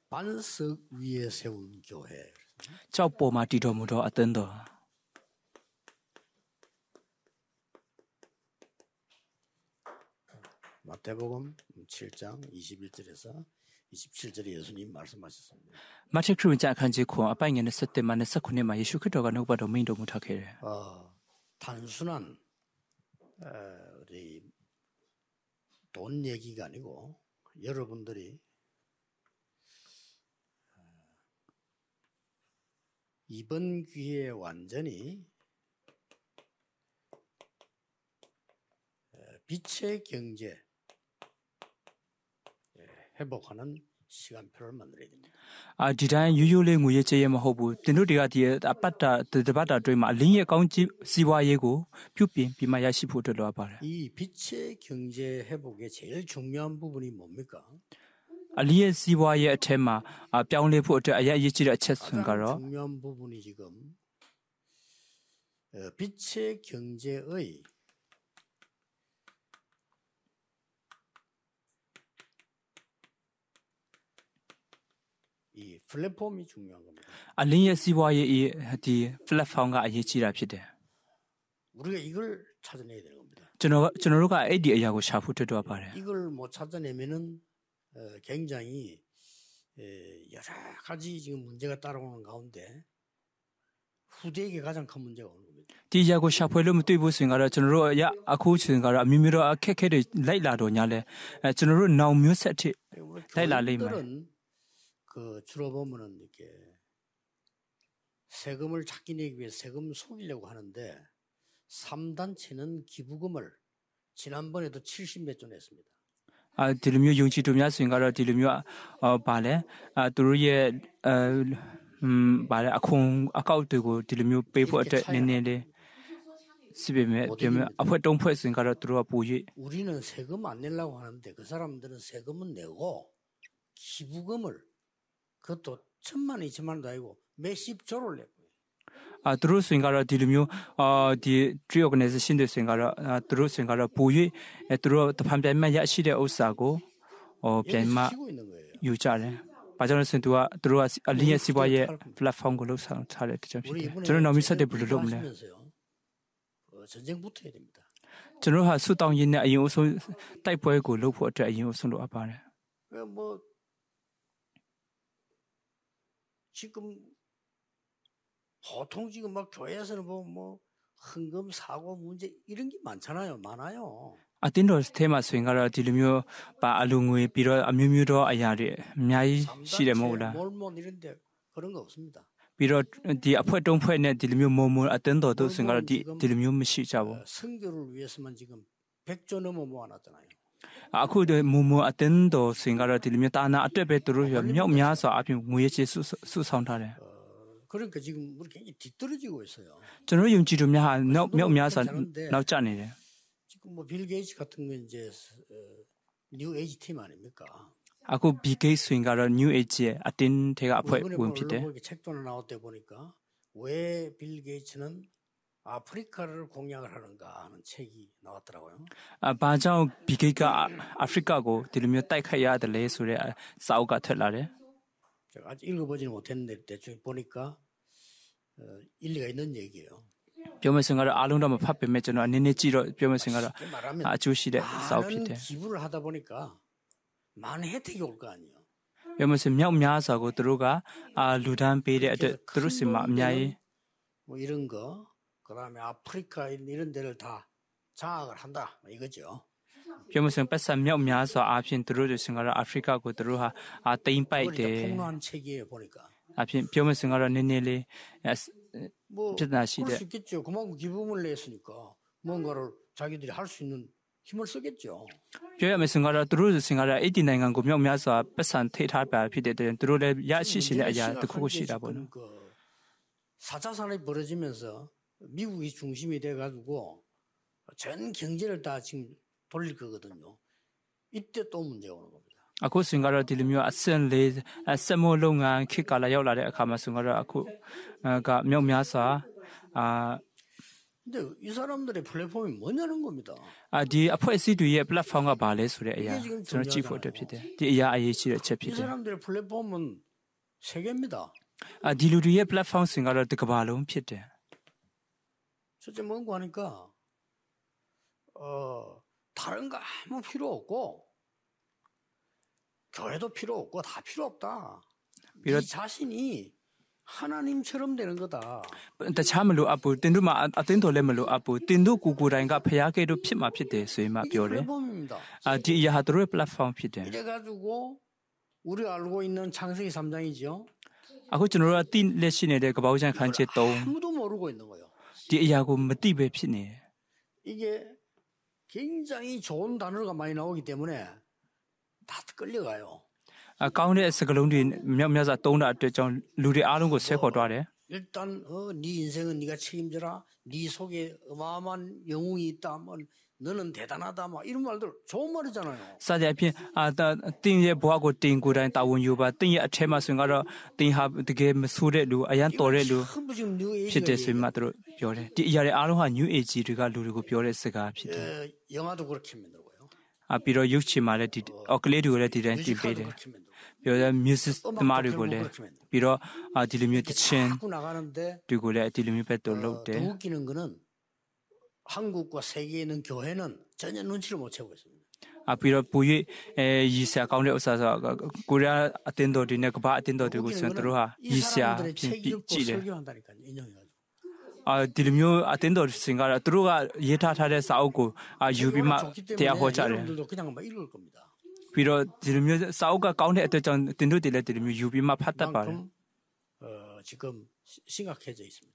반석 위에 세운 교회. ကျောက်ပေါ်မှာတည်တော်မူသောအသင်းတော် 마태복음 7장 21절에서 27절에 예수님 말씀하셨습니다. မဿဲခရစ်ဝင်ကျမ်းအခန်းကြီး9အပိုင်ငယ်27မှ29မှာယေရှုခရစ်တော်ကနှုတ်ပတ်တော်မိန့်တော်မူထားခဲ့တယ် 단순한 우리 돈 얘기가 아니고 여러분들이 이번 기회에 완전히 빛의 경제 회복하는 시간표를 만들어야 됩니다. ဒီတိုင်းရိုးရိုးလေးငွေရေးကြေးရမဟုတ်ဘူးတင်တို့တွေကဒီအပတ်တာတပတ်တာအတွင်းမှာအလင်းရဲ့ကောင်းကြီးစီးပွားရေးကိုပြုပြင်ပြီးမှရရှိဖို့အတွက်လိုအပ်ပါတယ် 이 빛의 경제 회복의 제일 중요한 부분이 뭡니까? အလင်းရဲ့စီးပွားရေးအထက်မှာပြောင်းလဲဖို့အတွက်အရေးကြီးတဲ့အချက်ဆိုကတော့ 중요한 부분이 지금 빛의 경제의 이 플랫폼이 중요한 겁니다. အလင်းရဲ့စီးပွားရေးဒီ platform ကအရေးကြီးတာဖြစ်တယ် 우리가 이걸 찾아내야 되는 겁니다. ကျွန်တော်တို့ကအဲ့ဒီအရာကိုရှာဖို့တွေ့တော့ပါတယ် 이걸 못 찾아내면은 굉장히 여러 가지 지금 문제가 따라오는 가운데 후대에게 가장 큰 문제가 오는 겁니다. ဒီအရာကိုရှာဖွေလို့မတွေ့ဘူးဆိုရင်ကတော့ကျွန်တော်တို့အခုချိန်ကတော့အမျိုးမျိုးတော့အခက်အခဲတွေလိုက်လာတော့ညာလဲကျွန်တော်တို့နောင်မျိုးဆက်ထိ လိုက်လာလိမ့်မယ် 교회들은 그 주로 보면은 이렇게 세금을 찾기 내기 위해 세금 속이려고 하는데 3단체는 기부금을 지난번에도 70몇 조 냈습니다. ဒီလိုမျိုးယုံကြည်သူများဆိုရင်ကတော့ဒီလိုမျိုးဗာလဲသူတို့ရဲ့ဗာလဲအခွန်အကောက်တွေကိုဒီလိုမျိုးပေးဖို့အတွက်နည်းနည်းလေးစီပေမဲ့ပြောမယ်အဖွဲ့တုံးဖွဲ့ဆိုရင်ကတော့သူတို့ကပို၍ 우리는 세금 안 내려고 하는데 그 사람들은 세금은 내고 기부금을 그것도 1,000만 원, 2,000만 원도 아니고 몇십 조를 내고 သူတို့ဆိုရင်ကတော့ဒီလိုမျိုးဒီ tree organization တွေဆိုရင်ကတော့သူတို့ဆိုရင်ကတော့ပို၍သူတို့တဖန်ပြန်မှရရှိတဲ့ဥစ္စာကိုပြန်မှ 키고 있는 거예요. ယူကြတယ်။ဘာကြောင့်လဲဆိုရင်သူတို့ကအလင်းရဲ့စီးပွားရေး platform ကိုလှုပ်ဆောင်ထားတဲ့တကြောင်ဖြစ်တယ်။ကျွန်တော်နောက်မြဆက်တဲ့ဘယ်လိုလုပ်မလဲ 전쟁 붙어야 됩니다. ကျွန်တော်ဟာဆူတောင်းရင်းနဲ့အရင်အဆုံးတိုက်ပွဲကိုလုပ်ဖို့အတွက်အရင်အဆုံးလိုအပ်ပါတယ် 뭐 지금 보통 지금 막 교회에서는 뭐 헌금 사고 문제 이런 게 많아요. အတင်းတော်ထဲမှာဆိုရင်ကတော့ဒီလိုမျိုးပါအလူငွေပြီးတော့အမျိုးမျိုးတော့အရာတွေအများကြီးရှိတယ်မဟုတ်လား 몰몬 이런데 그런 거 없습니다. ပြီးတော့ဒီအဖွဲ့တုံးဖွဲ့နဲ့ဒီလိုမျိုးမုံမအတင်းတော်တို့ဆိုရင်ကတော့ဒီလိုမျိုးမရှိကြဘူး 선교를 위해서만 지금 100조 넘어 모아놨잖아요. အခုဒီမုံအတင်းတော်ဆိုရင်ကတော့ဒီလိုမျိုးတာနာအတွက်ပဲသူတို့မြောက်များစွာအပြင်ငွေရေးချေစုဆောင်ထားတယ် 그러니까 지금 우리 굉장히 뒤떨어지고 있어요. ကျွန်တော်ယုံကြည်သူများဟာမြောက်များစွာနောက်ကျနေတယ် 지금 뭐 빌 게이츠 같은 건 이제 뉴 에이지 팀 아닙니까? အခု big gate ဆိုရင်ကတော့ new age ရဲ့အတင်းထဲကအဖွဲ့ဝင်ဖြစ်တယ် 이렇게 책도 하나 나올 때 보니까 왜 빌 게이츠는 아프리카를 공략을 하는가 하는 책이 나왔더라고요. ဘာကြောင့် big gate ကအာဖရိကကိုဒီလိုမျိုးတိုက်ခိုက်ရတယ်လဲဆိုတဲ့စာအုပ်ကထွက်လာတယ် 제가 아직 읽어보지는 못했는데 대충 보니까 일리가 있는 얘기예요. ပြောမယ်ဆိုရင်ကတော့အားလုံးတော့မဖတ်ပေမဲ့ကျွန်တော်အနေနဲ့ကြည့်တော့ပြောမယ်ဆိုရင်ကတော့အကျိုးရှိတဲ့စာအုပ်ဖြစ်တယ် 많은 기부를 하다 보니까 많은 혜택이 올 거 아니에요. ပြောမယ်ဆိုမြောက်များစွာကိုသူတို့ကလူဒန်းပေးတဲ့အတွက်သူတို့စီမှာအများကြီး 뭐 이런 거 그다음에 아프리카 이런 데를 다 장악을 한다 이거죠. ပြောမယ်ဆိုရင်ပတ်စံမြောက်များစွာအပြင်သူတို့တွေဆိုရင်ကတော့အာဖရိကကိုသူတို့ဟာတိမ့်ပိုက်တယ် 폭로한 책이에요 보니까. အပြင်ပြောမယ်ဆိုရင်ကတော့နည်းနည်းလေး 뭐 ပြဿနာရှိ 그럴 တဲ့ 수 있겠죠. 그만큼 기부금을 냈으니까 뭔가를 자기들이 할 수 있는 힘을 쓰겠죠. ပြောရမယ်ဆိုရင်ကတော့သူတို့ဆိုရင်ကတော့အဲ့ဒီနိုင်ငံကိုမြောက်များစွာပတ်စံထိထားပါဖြစ်တဲ့အတွက်သူတို့လည်းရရှိရှိတဲ့အရာတစ်ခုခုရှိတာပေါ့နော် 그 4차 산업이 벌어지면서 미국이 중심이 돼가지고 전 경제를 다 지금 돌릴 거거든요. 이때 또 문제가 오는 겁니다. အခုဆိုရင်ကတော့ဒီလိုမျိုးအဆင့်လေးစက်မိုးလုပ်ငန်းခေတ်ကာလရောက်လာတဲ့အခါမှာဆိုရင်ကတော့အခုကမြောက်များစွာ 근데 이 사람들의 플랫폼이 뭐냐는 겁니다. 디အဖွဲ့အစည်းတွေရဲ့ platform ကဘာလဲဆိုတဲ့အရာ 이게 지금 ကျွန်တော်ကြည့်ဖို့ 중요하잖아요. အတွက်ဖြစ်တယ်ဒီအရာအရေးကြီးတဲ့အချက်ဖြ 이 စ်တယ် 사람들의 플랫폼은 세계입니다. ဒီလူတွေရဲ့ platform စင်ကတော့တစ်ကမ္ဘာလုံးဖြစ်တယ် 첫째 뭔고 하니까 다른 거 아무 필요 없고 교회도 필요 없고 다 필요 없다. 이 자신이 하나님처럼 되는 거다. တခြားမလို့အပ်ဘူးတင်တို့မှာအတင်းတော်လည်းမလို့အပ်ဘူးတင်တို့ကိုကိုယ်တိုင်ကဖျားခဲ့လို့ဖြစ်မှာဖြစ်တယ်ဆိုရင်မှပြောတယ် 플랫폼입니다. ဒီအရာဟာတို့ရဲ့ platform ဖြစ်တယ် 이래가지고 우리가 알고 있는 창세기 3장이죠. အခုကျွန်တော်တို့ကတိလက်ရှိနေတဲ့ကပောက်ချန်ခန်းချစ်3 아무도 모르고 있는 거예요. ဒီအရာကိုမသိပဲဖြစ်နေတယ် 이게 굉장히 좋은 단어가 많이 나오기 때문에 다 끌려가요. ကောင်းတဲ့စကားလုံးတွေမြောက်များစွာသုံးတာအတွက်ကြောင့်လူတွေအားလုံးကိုဆွဲခေါ်သွားတယ် 일단 네 인생은 네가 책임져라. 네 속에 어마어마한 영웅이 있다. 뭐 너는 대단하다. 막 이런 말들 좋은 말이잖아요. စသည်အဖြစ်တင်ရဲ့ဘဝကိုတင်ကိုယ်တိုင်တာဝန်ယူပါတင်ရဲ့အထက်မှာဆိုရင်ကတော့တင်ဟာတကယ်မဆိုးတဲ့လူအရန်တော်တဲ့လူ 전부 지금 뉴 에이지가 ဖြစ်တယ်ဆိုရင်မှသူတို့ပြောတယ်ဒီအရာတွေအားလုံးဟာ new ageတွေကလူတွေကိုပြောတဲ့စကားဖြစ်တယ် 영화도 그렇게 만들고요. ပြီးတော့ရုပ်ချင်မှလည်းဒီကလေးတွေကိုလည်းဒီတိုင်းတင်ပေးတယ် 그렇게 만들고 ပြောတဲ့ music သမားတွေကိုလည်းပြီးတော့ဒီလိုမျိုးတခြင်း 자꾸 나가는데 တွေကိုလည်းဒီလိုမျိုးပဲတော့လုပ်တယ် 더 웃기는 거는 한국과 세계에 있는 교회는 전혀 눈치를 못 채고 있습니다. ပြီးတော့ပို၍ရည်စရာကောင်းတဲ့ဥစ္စာဆိုကိုရီးယားအတင်းတော်တွေနဲ့ကမ္ဘာအတင်းတော်တွေကိုဆိုရင်တို့ဟာရည်စရာ 책 읽고 ကြည့်တယ် 설교한다니까요. 인용해가지고. ဒီလိုမျိုးအတင်းတော်စင်ကတော့သူတို့ကရေးထားတဲ့စာအုပ်ကိုယူပြီးမှတရားဟောကြတယ် 여러분들도 그냥 막 읽을 겁니다. ပြီးတော့ဒီလိုမျိုးစာအုပ်ကကောင်းတဲ့အတွက်ကြောင့်တင်တို့တွေလည်းဒီလိုမျိုးယူပြီးမှဖတ်တတ်ပါတယ် 그만큼 지금 심각해져 있습니다.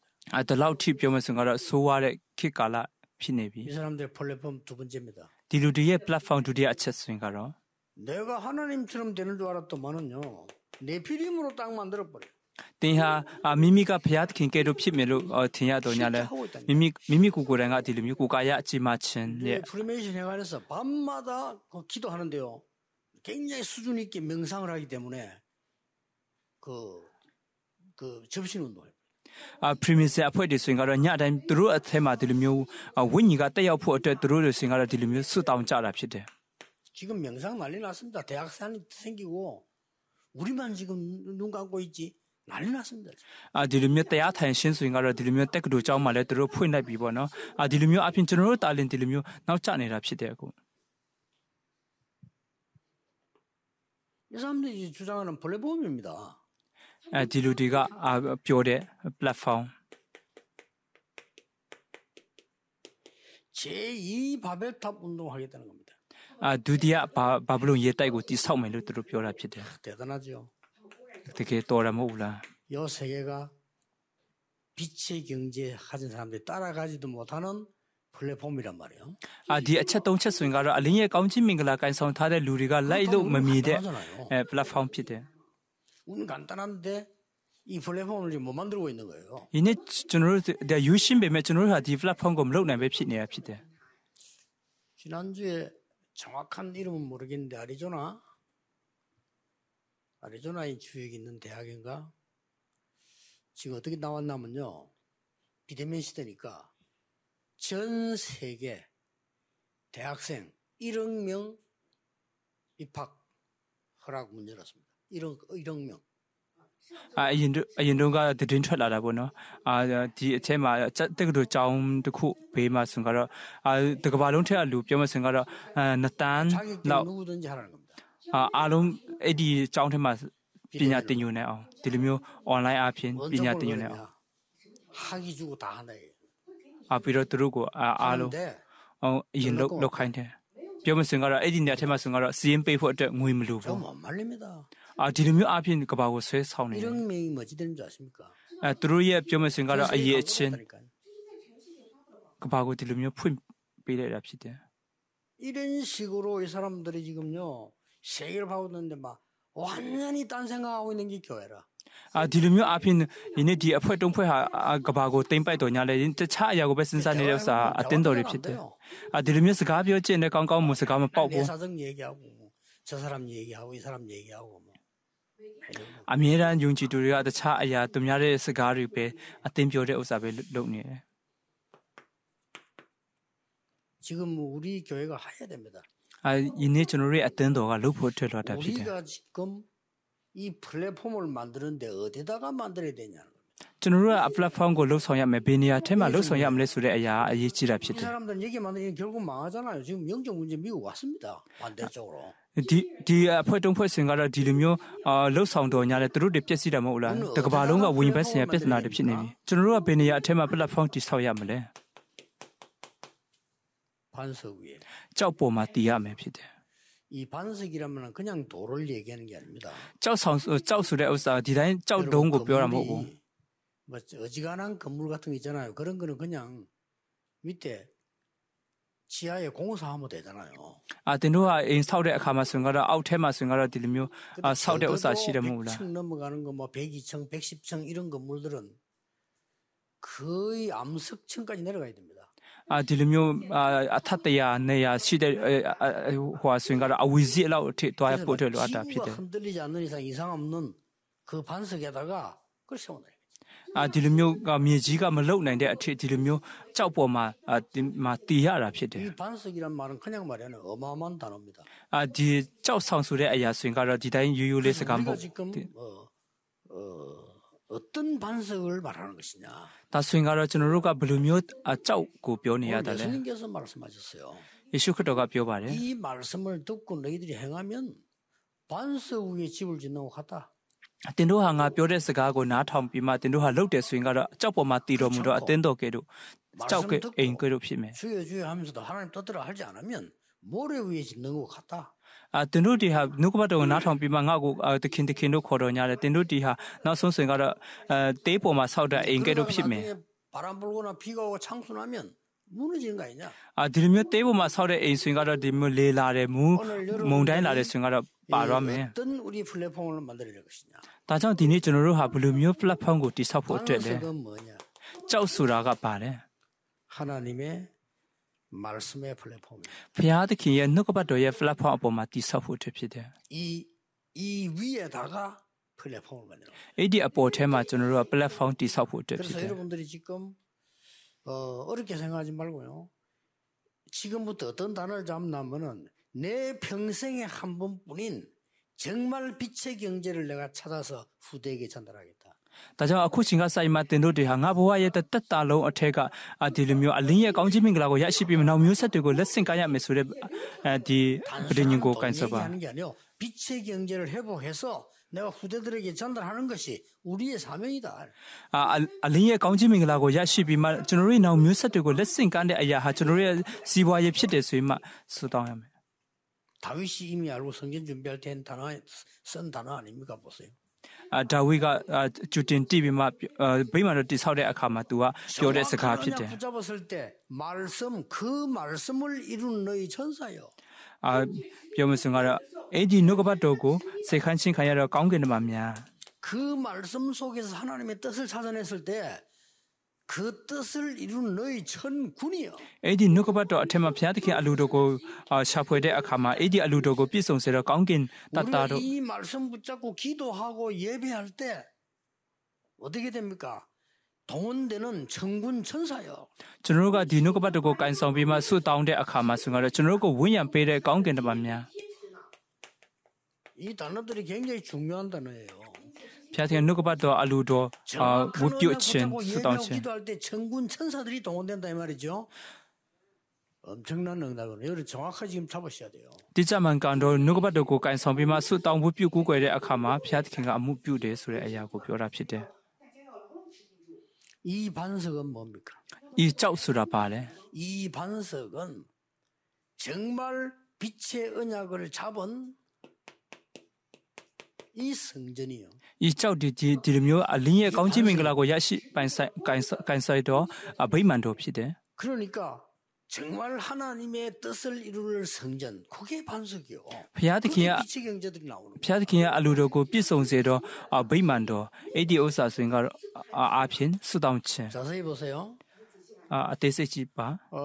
ဒီလောက်ထိပြောမယ်ဆိုရင်ကတော့ဆိုးရတဲ့ခေတ်ကာလဖြစ်နေပြီ 이 사람들의 플랫폼 두 번째입니다. ဒီလူတွေရဲ့ platform ဒုတိယအချက်ဆိုရင်ကတော့ 내가 하나님처럼 되는 줄 알았더만은요. 네피림으로 딱 만들어버려. သင်ဟာမိမိကဘုရားသခင်ကဲ့သို့ဖြစ်မယ်လို့ထင်ရတော့ညာလဲ မိမိကိုယ်ကိုယ်တိုင်ကဒီလိုမျိုးကိုယ်ကာယအကြည်မချင်းရဲ့ 프리메이션 회관에서 밤마다 기도하는데요. 굉장히 수준 있게 명상을 하기 때문에 그 접신 운동을. 프리미스အဖွဲ့တွေဆိုရင်ကတော့ညတိုင်းသူတို့အထက်မှာဒီလိုမျိုးဝိညာဉ်ကတက်ရောက်ဖို့အတွက်သူတို့တွေဆိုရင်ကတော့ဒီလိုမျိုးဆုတောင်းကြတာဖြစ်တယ် 지금 명상 난리 났습니다. 대학생이 생기고 우리만 지금 눈 감고 있지. 난리 났습니다. ဒီလိုမျိုးတရားထိုင်ရှင်းဆိုရင်ကတော့ဒီလိုမျိုးတက္ကသိုလ်ကျောင်းမှာလည်းသူတို့ဖွင့်လိုက်ပြီပေါ့နော်ဒီလိုမျိုးအပြင်ကျွန်တော်တို့တာလင်ဒီလိုမျိုးနောက်ကျနေတာဖြစ်တယ်အခု 이 사람들이 주장하는 플랫폼입니다. ဒီလူတွေကပြောတဲ့ platform 제2 바벨탑 운동하겠다는 겁니다. ဒုတိယဘာဘလုံရေးတိုက်ကိုတိဆောက်မယ်လို့သူတို့ပြောတာဖြစ်တယ် 대단하죠. တကယ်တော်တယ်မဟုတ်ဘူးလား 이 세계가 빛의 경제 가진 사람들이 따라가지도 못하는 플랫폼이란 말이에요. ဒီအချက်သုံးချက်ဆိုရင်ကတော့အလင်းရဲ့ကောင်းချင်းမင်္ဂလာကိုင်ဆောင်ထားတဲ့လူတွေကလိုက်လို့မမီတဲ့ platform ဖြစ်တယ် 우리는 간단한데 이 플랫폼을 지금 못 만들고 있는 거예요. 이제ကျွန်တော်တို့유신배면ကျွန်တော်တို့ဟာဒီ platformကိုမလုပ်နိုင်ပဲဖြစ်နေတာဖြစ်တယ် 지난주에 정확한 이름은 모르겠는데 아리조나에 주역이 있는 대학인가 지금 어떻게 나왔냐면요. 비대면 시대니까 전 세계 대학생 1억 명 입학 허락 문 열었습니다. 1억 명. အရင်တုန်းကသတင်းထွက်လာတာပေါ့နော်ဒီအထဲမှာတက္ကသိုလ်ကျောင်းတစ်ခုဘေးမှာဆိုရင်ကတော့တကဘာလုံးထက်အလူပြောမယ်ဆိုရင်ကတော့2တန်း 자격증 누구든지 하라는 겁니다. အားလုံးအဲ့ဒီကျောင်းထဲမှာပညာသင်ယူနေအောင်ဒီလိုမျိုး online အပြင်ပညာသင်ယူနေအောင် 학위 주고 다 한다. ပြီးတော့သူတို့ကိုအားလုံး အရင်လောက်ခိုင်းတယ်ပြောမယ်ဆိုရင်ကတော့အဲ့ဒီနေရာထဲမှာဆိုရင်ကတော့စီးရင်ပေးဖို့အတွက်ငွေမလိုဘူး 못 말립니다. ဒီလိုမျိုးအပြင်ကဘာကိုဆွဲဆောင်နေ 1억 명이 뭐지 되는 줄 아십니까? သူတို့ရဲ့ပြောမယ်ဆိုရင်ကတော့အရေးအချင်းကဘာကိုဒီလိုမျိုးဖွင့်ပေးလိုက်တာဖြစ်တယ် 이런 식으로 이 사람들이 지금요 세계를 바꾸는데 막 완전히 딴 생각하고 있는 게 교회라. ဒီလိုမျိုးအပြင်ဒီနေ့ဒီအဖွဲ့တုံးဖွဲ့ဟာကဘာကိုတိမ့်ပိုက်တော့ညာလဲတခြားအရာကိုပဲစဉ်းစားနေတဲ့ဥစ္စာအတင်းတော်တွေဖြစ်တယ် ဒီလိုမျိုးစကားပြောချင်တဲ့ကောင်းကောင်းမူစကားမပေါက် 내 ဘူး 사정 얘기하고 저 사람 얘기하고 이 사람 얘기하고 뭐. အမြဲတမ်းယုံကြည်သူတွေကတခြားအရာသူများတဲ့စကားတွေပဲအတင်းပြောတဲ့ဥစ္စာပဲလုပ်နေတယ် 지금 우리 교회가 해야 됩니다. 이내 저노리 어떤 도가 루프 틀어다 피데. 우리가 지금 이 플랫폼을 만드는데 어디다가 만들어야 되냐는 겁니다. 저노라 플랫폼 고 루송야메 베니아 테마 루송야메 수레 아야 아이지라 이 피데. 사람들은 얘기 만들면 결국 망하잖아요. 지금 영적 문제 미국 왔습니다. 반대쪽으로. 디 포동 포싱가라 디르묘 루송도 냐레 트루데 뻬시다 모라. 더가발롱가 우인베스야 뻬스나데 피네미. 저노라 베니아 테마 플랫폼 디사야메레. 반석 위에. ကြောက်ပေါ်မှာတည်ရမယ်ဖြစ်တယ် 이 반석이라면 그냥 돌을 얘기하는 게 아닙니다. ကြောက်ဆိုတဲ့ဥစ္စာဒီတိုင်းကြောက်တုံးကိုပြောတာမဟုတ်ဘူး 뭐 어지간한 건물 같은 거 있잖아요. 그런 거는 그냥 밑에 지하에 공사하면 되잖아요. တင်တို့ကအိမ်ဆောက်တဲ့အခါမှာဆိုရင်ကတော့အောက်ထဲမှာဆိုရင်ကတော့ဒီလိုမျိုးဆောက်တဲ့ဥစ္စာရှိတယ်မဟုတ်လား 100층 넘어가는 거 뭐 102층, 110층 이런 건물들은 거의 암석층까지 내려가야 됩니다. ဒီလိုမျိုးအထက်တရာနေရာရှိတဲ့ဟိုဆိုရင်ကတော့အဝီစီလောက်အထိတွားပို့တယ်လို့အတာဖြစ်တယ် 지구가 흔들리지 않는 이상 이상 없는 그 반석에다가 그걸 세워놔요. ဒီလိုမျိုးမြေကြီးကမလုံနိုင်တဲ့အထိဒီလိုမျိုးကြောက်ပေါ်မှာတည်ရတာဖြစ်တယ် 이 반석이란 말은 그냥 말이 아니라 어마어마한 단어입니다. ဒီကြောက်ဆောင်ဆိုတဲ့အရာဆိုရင်ကတော့ဒီတိုင်းရိုးရိုးလေးစကားမဟုတ် 우리가 지금 어떤 반석을 말하는 것이냐. ဒါဆိုရင်ကတော့ကျွန်တော်တို့ကဘယ်လိုမျိုးကြောက်ကိုပြောနေရ 오늘 တာလဲ 예수님께서 말씀하셨어요. ယေရှုခရစ်တော်ကပြောပါတယ် 이 말씀을 듣고 너희들이 행하면 반석 위에 집을 짓는 것 같다. တင်တို့ဟာငါပြောတဲ့စကားကိုနားထောင်ပြီးမှတင်တို့ဟာလှုပ်တယ်ဆိုရင်ကတော့ကြောက်ပေါ်မှာတည်တော်မူတော့အတင်းတော်ကဲ့သို့ကြောက်ကအိမ်ကဲ့သို့ဖြစ်မယ် 주여 주여 하면서도 하나님 뜻대로 하지 않으면 모래 위에 짓는 것 같다. တင်တို့ဒီဟာနှုတ်ကပတ်တော်ကိုနားထောင်ပြီးမှငါ့ကိုတခင်တို့ခေါ်တော်ညာတယ်တင်တို့ဒီဟာနောက်ဆုံးဆိုရင်ကတော့တေးပေါ်မှာဆောက်တဲ့အိမ်ကဲ့သို့ဖြစ်မယ် 바람 불거나 비가 오고 창수나면 무너지는 거 아니냐? ဒီလိုမျိုးတေးပေါ်မှာဆောက်တဲ့အိမ်ဆိုရင်ကတော့ဒီမျိုးလေလာတယ်မုန်တိုင်းလာတယ်ဆိုရင်ကတော့ပါတော့မယ် 어떤 우리 플랫폼을 만들어야 될 것이냐? ဒါကြောင့်ဒီနေ့ကျွန်တော်တို့ဟာဘယ်လိုမျိုး platform ကိုတည်ဆောက်ဖို့အတွက်လဲ 반석은 뭐냐? ကြောက်ဆိုတာကပါလဲ 하나님의 말씀의 플랫폼. ဘုရားသခင်ရဲ့နှုတ်ကပတ်တော်ရဲ့ platform အပေါ်မှာတည်ဆောက်ဖို့အတွက်ဖြစ်တယ် 이 위에다가 플랫폼을 만들어. အဲ့ဒီအပေါ်ထဲမှာကျွန်တော်တို့က platform တည်ဆောက်ဖို့အတွက်ဖြစ် 그래서 တယ် 여러분들이 지금 어렵게 생각하지 말고요. 지금부터 어떤 단어를 잡냐면은 내 평생에 한 번뿐인 정말 빛의 경제를 내가 찾아서 후대에게 전달하겠다. ဒါကြောင့်အခုချိန်ကစိုက်မှတင်တို့တွေဟာငါဘဝရဲ့တက်တာလုံးအထက်ကဒီလိုမျိုးအလင်းရဲ့ကောင်းချီးမင်္ဂလာကိုရရှိပြီးနောက်မျိုးဆက်တွေကိုလက်ဆင့်ကမ်းရမယ်ဆိုတဲ့ဒီပဋိညာဉ်ကိုကန်ဆယ်ပါ 얘기하는 게 아니요. 빛의 경제를 회복해서 내가 후대들에게 전달하는 것이 우리의 사명이다. အလင်းရဲ့ကောင်းချီးမင်္ဂလာကိုရရှိပြီးမှကျွန်တော်တို့နောက်မျိုးဆက်တွေကိုလက်ဆင့်ကမ်းတဲ့အရာဟာကျွန်တော်တို့ရဲ့စီးပွားရေးဖြစ်တယ်ဆိုရင်မှဆုတောင်းရမယ် 다윗이 이미 알고 성전 준비할 때 쓴 단어 아닙니까? 보세요. ဒါဝိကကျူတင်တိပြီးမှဗိမာန်တော်တိဆောက်တဲ့အခါမှာ तू ကပြောတဲ့စကားဖြစ်တယ် 붙잡았을 때 말씀 그 말씀을 이루는 너희 천사요. ပြောမစင်ကတော့အဲ့ဒီနှုတ်ကပတ်တော်ကိုစိတ်ခမ်းချင်းခံရတော့ကောင်းကင်တမန်များ 그 말씀 속에서 하나님의 뜻을 찾아냈을 때 그 뜻을 이루는 너희 천군이요. အဲ့ဒီနှုတ်ကပတ်တော်အထက်မှာဘုရားသခင်အလိုတော်ကိုရှာဖွေတဲ့အခါမှာအဲ့ဒီအလိုတော်ကိုပြည့်စုံစေတော့ကောင်းကင်တတ်တာ 우리가 တို့ 이 말씀 붙잡고 기도하고 예배할 때 어떻게 됩니까? 동원되는 천군 천사요. ကျွန်တော်တို့ကဒီနှုတ်ကပတ်တော်ကိုကန်ဆောင်ပြီးမှဆုတောင်းတဲ့အခါမှာဆိုတော့ကျွန်တော်တို့ကိုဝိညာဉ်ပေးတဲ့ကောင်းကင်တမန်များ 이 단어들이 굉장히 중요한 단어예요. ဘုရားသခင်နှုတ်ကပတ်တော်အလိုတော်ဝတ်ပြုခြင်း 붙잡고 ဆုတောင်း 예배하고 ခြင်း 기도할 때 천군 천사들이 동원된다 이 말이죠. 엄청난 응답이에요. 여러분 정확하게 지금 잡으셔야 돼요. တိကျမှန်ကန်တော်နှုတ်ကပတ်တော်ကိုကန်ဆောင်ပြီးမှဆုတောင်းဝတ်ပြုကူးကွယ်တဲ့အခါမှာဘုရားသခင်ကအမှုပြုတယ်ဆိုတဲ့အရာကိုပြောတာဖြစ်တယ် 이 반석은 뭡니까? ဤကြောက်ဆိုတာပါလေ 이 반석은 정말 빛의 언약을 잡은 이 성전이요. ဤကြောက်ဒီလိုမျိုးအလင်းရဲ့ကောင်းချီးမင်္ဂလာကိုရရှိပိုင်ဆိုင်ကန်ဆိုင်တော့ဗိမာန်တော်ဖြစ်တယ် 그러니까 정말 하나님의 뜻을 이룰 성전 그게 반석이요. ဘုရားသခင်က 빛의 경제들이 나오는 ဘုရားသခင်ရဲ့အလိုတော်ကိုပြည့်စုံစေတော့ဗိမာန်တော်အဲ့ဒီဥစ္စာဆိုရင်ကတော့အဖြစ်ဆုတောင်းခြင်း 자세히 보세요. အသေးစိတ်ကြည့်ပါ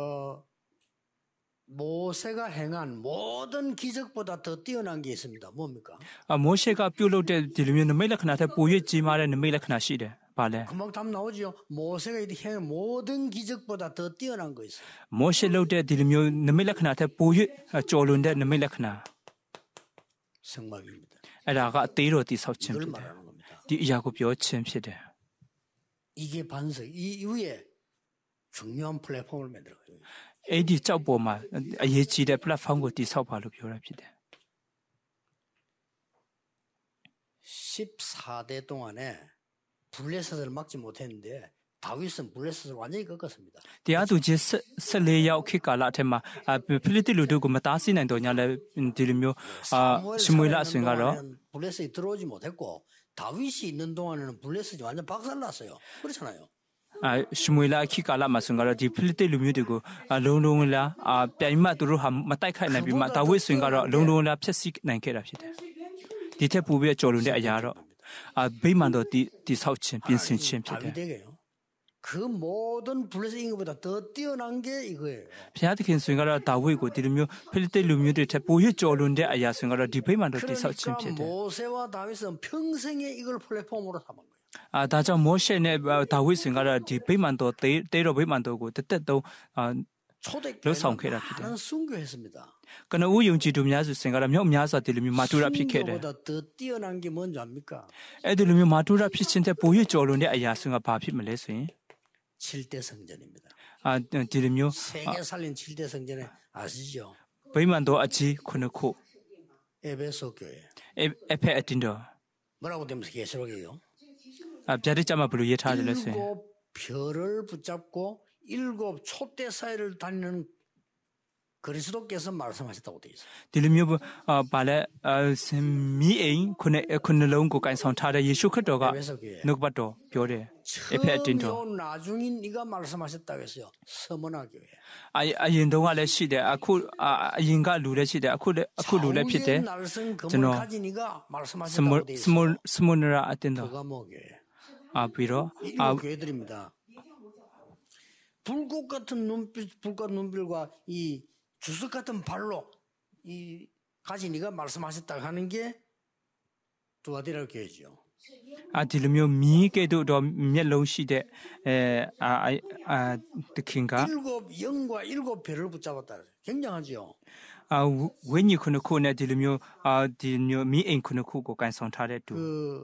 모세가 행한 모든 기적보다 더 뛰어난 게 있습니다. 뭡니까? မောရှေကပြုတ်လုပ်တဲ့ဒီလိုမျိုးနမိတ်လက္ခဏာထက်ပို၍ကြီးမားတဲ့နမိတ်လက္ခဏာရှိတယ်ပါလဲ 금방 답 나오죠. 모세가 이 행 모든 기적보다 더 뛰어난 거 있어요. မောရှေလုပ်တဲ့ဒီလိုမျိုးနမိတ်လက္ခဏာထက်ပို၍ကျော်လွန်တဲ့နမိတ်လက္ခဏာ 성막입니다. အဲ့ဒါကအသေးတော်တိဆောက်ခြင်း 이걸 ဖြစ်တယ် 말하는 겁니다. ဒီအရာကိုပြောခြင်းဖြစ်တယ် 이게 반석. 이 이후에 중요한 플랫폼을 만들어요. အဲ့ဒီကြောက်ပေါ်မှာအရေးကြီးတဲ့ platform ကိုတိဆောက်ပါလို့ပြောတာဖြစ်တယ် 14대 동안에 블레셋을 막지 못했는데 다윗은 블레셋을 완전히 꺾었습니다. တရားသူကြီး14ရောက်ခေတ်ကာလအထက်မှာဖိလိတိလူတို့ကိုမတားဆီးနိုင်တော့ညာလဲဒီလိုမျိုးရှမွေလအစဉ်ကတော့ 블레셋이 들어오지 못했고 다윗이 있는 동안에는 블레셋이 완전 박살났어요. 그렇잖아요. ရှမွေလခေတ်ကာလမှာဆိုကတော့ဒီဖိလိတိလူမျိုးတွေကိုလုံလုံလားပြိုင်မှသူတို့ဟာမတိုက်ခိုက်နိုင်ပြီးမှဒါဝိဆိုရင်ကတော့လုံလုံလားဖျက်ဆီးနိုင်ခဲ့တာဖြစ်တယ်ဒီထက်ပိုပြီးကျော်လွန်တဲ့အရာတော့ဗိမာန်တော်တိဆောက်ခြင်းပြင်ဆင်ခြင်းဖြစ်တယ် 다윗에게요. 그 모든 블레셋 인구보다 더 뛰어난 게 이거예요. ဘုရားသခင်ဆိုရင်ကတော့ဒါဝိကိုဒီလိုမျိုးဖိလိတိလူမျိုးတွေထက်ပို၍ကျော်လွန်တဲ့အရာဆိုရင်ကတော့ဒီဗိမာန်တော်တိဆောက်ခြင်းဖြစ် 그러니까 တယ် 모세와 다윗은 평생에 이걸 플랫폼으로 삼은 거예요. ဒါကြောင့်မောရှေနဲ့ဒါဝိဆိုရင်ကတော့ဒီဗိမာန်တော်တေတော်ဗိမာန်တော်ကိုတက်တော့ 초대교회는 성회라 많은 순교했습니다. ကနဦးယုံကြည်သူများဆိုရင်ကတော့မြောက်များစွာဒီလိုမျိုးမာတူရာဖြစ်ခဲ့တယ် 순교보다 더 뛰어난 게 뭔지 압니까? အဲ့ဒီလိုမျိုးမာတူရာဖြစ်ခြင်းတဲ့ပို၍ကျော်လွန်တဲ့အရာဆိုရင်ဘာဖြစ်မလဲဆိုရင် 7대 성전입니다. ဒီလိုမျိုး 세계 살린 7대 성전에 아시죠? ဗိမာန်တော်အကြီးခုနှစ်ခု 에베소 교회. အဖက်အတင်းတော် 뭐라고 되면서 계시록이요? ဗျာဒိတ်ကြမှာဘယ်လိုရေးထားတယ်လဲဆိုရင် 일곱 별을 붙잡고 일곱 촛대 사이를 다니는 그리스도께서 말씀하셨다고 되어 있어요. ဒီလိုမျိုးဘာလဲမီးအိမ်ခုနှစ်လုံးကိုကန်ဆောင်ထားတဲ့ယေရှုခရစ်တော်က 에베소 교회. နှုတ်ပတ်တော်ပြောတယ်အဖက်အတင်းတော် 처음이요 나중인 네가 말씀하셨다고 했어요. 서머나 교회. အရင်တုန်းကလည်းရှိတယ်အခုအရင်ကလူလည်းရှိတယ်အခုလူလည်းဖြစ်တယ် 좌우의 날선 금을 저는 가진 네가 말씀하셨다고 되어 있어요. စမွန်ရာအတင်းတော် 그가 뭐 교회. ပြီးတော့ 일곱 교회들입니다. 불꽃 같은 눈빛, 불꽃 눈빛과 이 주석 같은 발로 이 가진 네가 말씀하셨다고 하는 게 두아디라 교회죠. ဒီလိုမျိုးမီးကဲ့သို့တော့မျက်လုံးရှိတဲ့တခင်က 일곱 영과 일곱 별을 붙잡았다. 굉장하죠. ဝိညာဉ်ခုနှစ်ခုနဲ့ဒီလိုမျိုးဒီမျိုးမီးအိမ်ခုနှစ်ခုကိုကန်ဆောင်ထားတဲ့သူ 그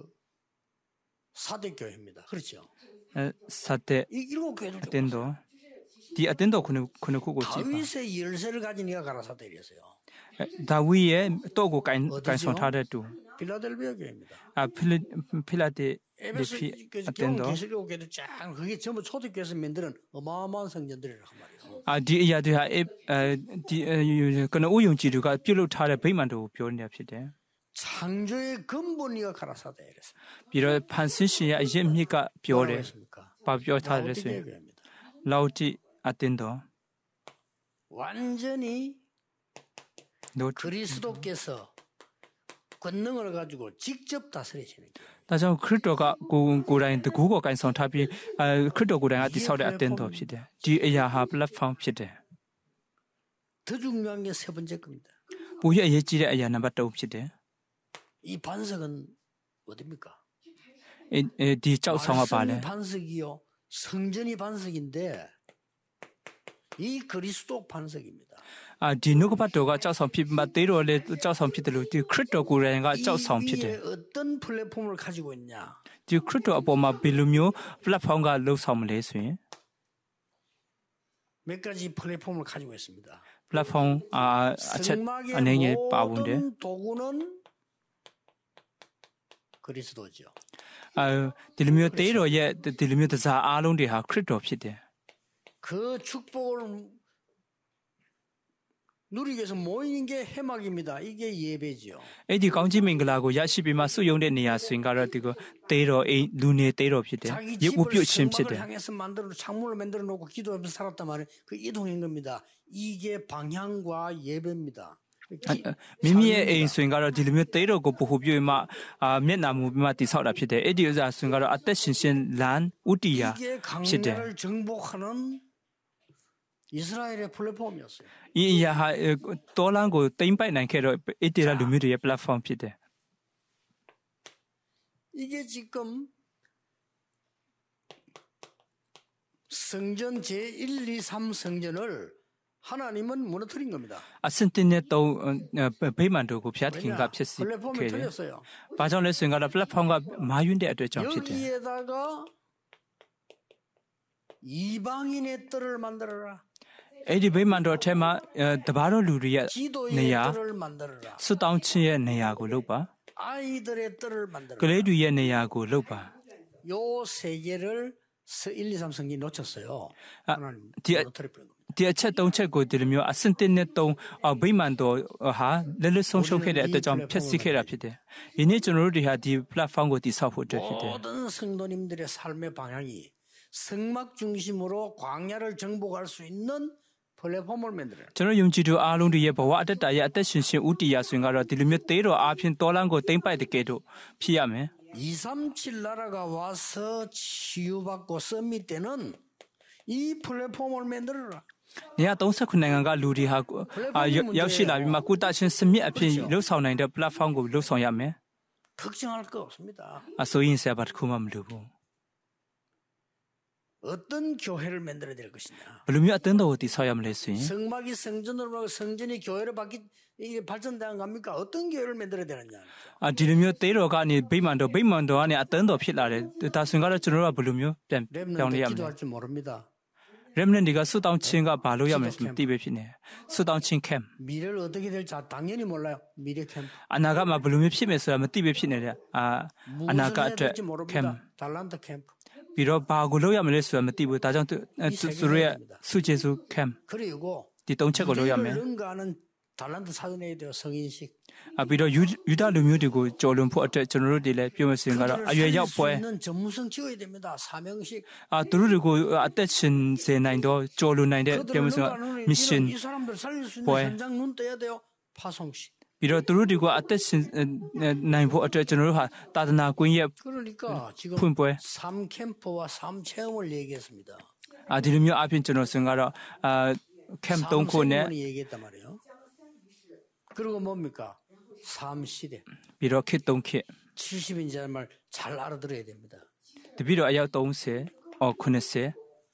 사대 교회입니다. 그렇죠. စတဲ့ 이 일곱 교회들 အတင်းတော်ဒီအတင်းတော်ခုနှစ်ခုကိုကြည့်ပါ 다윗의 열쇠를 가진 네가 가라사대였어요. ဒါဝိရဲ့တော့ကိုကန်ဆောင်ထားတဲ့သူ 필라델비아 교회입니다. ဖိလာတေ 에베소 အတင်းတော် 계시록 교회도 쫙 그게 전부 초대교회에서 만드는 어마어마한 성전들이란 말이에요. ဒီအရာတွေဟာဒီကနဦးယုံကြည်သူကပြုလုပ်ထားတဲ့ဗိမာန်တော်ကိုပြောနေတာဖြစ်တယ် 창조의 근본이가 가라사대 이랬어요. ပြီးတော့ဖန်ဆင်းရှင်ရဲ့အရင်မြစ်ကပြောတယ် 했습니까? ဘာပြောထားတယ်ဆိုရင် 교회입니다. လောက်တိအတင်းတော် 완전히 တို့ 그리스도께서 권능을 가지고 직접 다스리시는 거예요. ဒါကြောင့်ခရစ်တော်ကကိုယ်တိုင်တကူကိုကန်ဆောင်ထားပြီးခရစ်တော်ကိုယ်တိုင်ကတိဆောက်တဲ့အတင်းတော်ဖြစ်တယ်ဒီအရာဟာ platform ဖြစ်တယ် 더 중요한 게 세 번째 겁니다. ပိုရအရေးကြီးတဲ့အရာနံပါတ်1ဖြစ်တယ် 이 반석은 어디입니까? ဒီကြောက်ဆောင်ကပါလဲ 말씀이 반석이요. 성전이 반석인데 이 그리스도 반석입니다. ဒီနှုတ်ကပတ်တော်ကကြောက်ဆောင်ဖြစ်မှတေးတော်လည်းကြောက်ဆောင်ဖြစ်တယ်လို့ဒီခရစ်တော်ကိုယ်တိုင်ကကြောက်ဆောင်ဖြစ်တယ် 위에 어떤 플랫폼을 가지고 있냐? ဒီခရစ်တော်အပေါ်မှာဘယ်လိုမျိုး platform ကလှုပ်ဆောင်မလဲဆိုရင် 몇 가지 플랫폼을 가지고 있습니다. platform အချက် 성막의 အနေငယ်ပါဝင်တယ် 모든 도구는 그리스도죠. ဒီလိုမျိုးတေးတော်ရဲ့ဒီလိုမျိုးတစားအားလုံးတွေဟာခရစ်တော်ဖြစ်တယ် 그 축복을 누리기 위해서 모이는 게 해막입니다. 이게 예배죠. အဲ့ဒီကောင်းကြီးမင်္ဂလာကိုရရှိပြီးမှဆုယုံတဲ့နေရာဆိုရင်ကတော့ဒီကိုတေးတော်အိမ်လူနေတေးတော်ဖြစ်တယ် 자기 ရုပ်ဝ 집을 ပြုတ်ခြင်းဖြစ်တယ် 성막을 향해서 만들어 창문을 만들어 놓고 기도하면서 살았단 말이에요. 그 이동인 겁니다. 이게 방향과 예배입니다. မိမိရဲ့အိမ်ဆိုရင်ကတော့ဒီလိုမျိုးတေးတော်ကိုပို့ဖို့ပြုမှမျက်နာမူပြီးမှတိဆောက်တာဖြစ်တယ်အဲ့ဒီဥစ္စာဆိုရင်ကတော့အသက်ရှင်ရှင်လမ်းဥတီယာ 이게 시대. 강나라를 정복하는 이스라엘의 플랫폼이었어요. ဒီအရာဟာတောလန်းကိုတိမ့်ပိုက်နိုင်ခဲ့တော့အဲ့ဒီလူမျိုးတွေရဲ့ platform ဖြစ်တယ် 이게 지금 성전 제1, 2, 3 성전을 하나님은 무너뜨린 겁니다. အစင်တင်တဲ့တော့ဗိမာန်တို့ကိုဖျက်ခင်ကဖြစ်စီ 플랫폼이 ခဲ့တယ် 틀렸어요. ဘာကြောင့်လဲဆိုရင်ကတော့ platform ကမာယွန်းတဲ့အတွက်ကြောင့်ဖြစ်တယ် 여기에다가 이방인의 뜰을 만들어라. အဲ့ဒီဗိမာန်တော်အထက်မှာတပါးတော်လူတွေရဲ့ 기도의 နေရာ 뜰을 만들어라. ဆွတောင်းခြင်းရဲ့နေရာကိုလုပ်ပါ 아이들의 뜰을 က 만들어라. လေးတွေရဲ့နေရာကိုလုပ်ပါ 요 세 개를 1, 2, 3 성경이 놓쳤어요. 아, 하나님 뒤에- 무너뜨려버린 겁니다. ဒီအချက်၃ချက်ကိုဒီလိုမျိုးအစင်တင်တဲ့တုံးဗိမာန်တော်ဟာလက်လက်ဆုံးရှုံးခဲ့တဲ့အတွက်ကြောင့်ဖြစ်စီခဲ့တာဖြစ်တယ်။ယနေ့ကျွန်တော်တို့တွေဟာဒီ platform ကိုတည်ဆောက်ဖို့အတွက်ဖြစ်တယ် 모든 성도님들의 삶의 방향이 성막 중심으로 광야를 정복할 수 있는 플랫폼을 만들어요. ။ကျွန်တော်ယုံကြည်သူအားလုံးတွေရဲ့ဘဝအတ္တရဲ့အသက်ရှင်ရှင်ဥတီယာဆိုရင်ကတော့ဒီလိုမျိုးတေးတော်အားဖြင့်တော်လန်းကိုတိမ့်ပိုက်တဲ့ကဲ့သို့ဖြစ်ရမယ် 237 나라가 와서 치유받고 썸밋 때는 이 플랫폼을 만들어라. ။နေရာ39နိုင်ငံကလူတွေဟာရောက်ရှိလာပြီးမှကုသချင်းစမြစ်အဖြစ်လှုပ်ဆောင်နိုင်တဲ့ platform ကိုလှုပ်ဆောင်ရမယ် 걱정할 거 없습니다. ။အစိုးရဆရာဘာတစ်ခုမှမလိုဘူး 어떤 교회를 만들어야 될 것이냐. ။ဘယ်လိုမျိုးအသင်းတော်ကိုတည်ဆောက်ရမလဲဆိုရင် 성막이 성전으로 가고 성전이 교회로 이게 발전되는 겁니까? 어떤 교회를 만들어야 되느냐. ဒီလိုမျိုးတေးတော်ကနေဗိမာန်တော်ကနေအသင်းတော်ဖြစ်လာတယ်။ဒါဆိုရင်ကတော့ကျွန်တော်တို့ကဘယ်လိုမျိုးပြန်ပြောင်းလဲရမ 렘넌트 လဲ 기도할 줄 모릅니다. remnant တွေကဆွတောင်းခြင်းကဘာလို့ရမလဲမသိပဲဖြစ်နေဆွတောင်းခြင်း camp 미래를 어떻게 될지 당연히 몰라요. 미래 캠프. အနာဂတ်မှာဘယ်လိုမျိုးဖြစ်မယ်ဆိုတာမသိပဲဖြစ်နေတဲ့အနာဂ 무엇을 တ် 해야 အတွက် 될지 모릅니다. camp 달란트 캠프. ပြီးတော့ဘာကိုလုပ်ရမလဲဆိုတာမသိဘူးဒါကြောင့်သူတို့ရဲ့စုကျေစု camp 그리고 ဒီ၃ချက်ကိုလုပ်ရမယ် 미래를 능가하는 달란트 사전해야 돼요. 성인식. ပြီးတော့ယူဒလူမျိုးတွေကိုကြော်လွန်ဖို့အတွက်ကျွန်တော်တို့တွေလည်းပြောမယ်ဆိုရင်ကတော့အရွယ်ရောက် 수 ပွဲ 있는 전문성 지어야 됩니다. 사명식. သူတို့တွေကိုအသက်ရှင်စေနိုင်တော့ကြော်လွန်နိုင်တဲ့ပြော 그들을 မယ်ဆိုရင် 능가하는 mission 이 사람들 살릴 수 있는 뭐해? 현장 눈 떠야 돼요. 파송식. ပြီးတော့သူတို့တွေကိုအသက်ရှင်နိုင်ဖို့အတွက်ကျွန်တော်တို့ဟာသာသနာကွင်းရဲ့ 그러니까 지금 ဖွင့်ပွဲ 3캠프와 3체험을 얘기했습니다. ဒီလိုမျိုးအပြင်ကျွန်တော်ဆိုရင်ကတော့camp 3ခုနဲ့ 3체험을 얘기했단 말이에요. 그리고 뭡니까? 3시대. ပြီးတော့ခေတ်3ခေတ် 70인자는 말 잘 알아들어야 됩니다. တပည့်တော်အယောက်30 90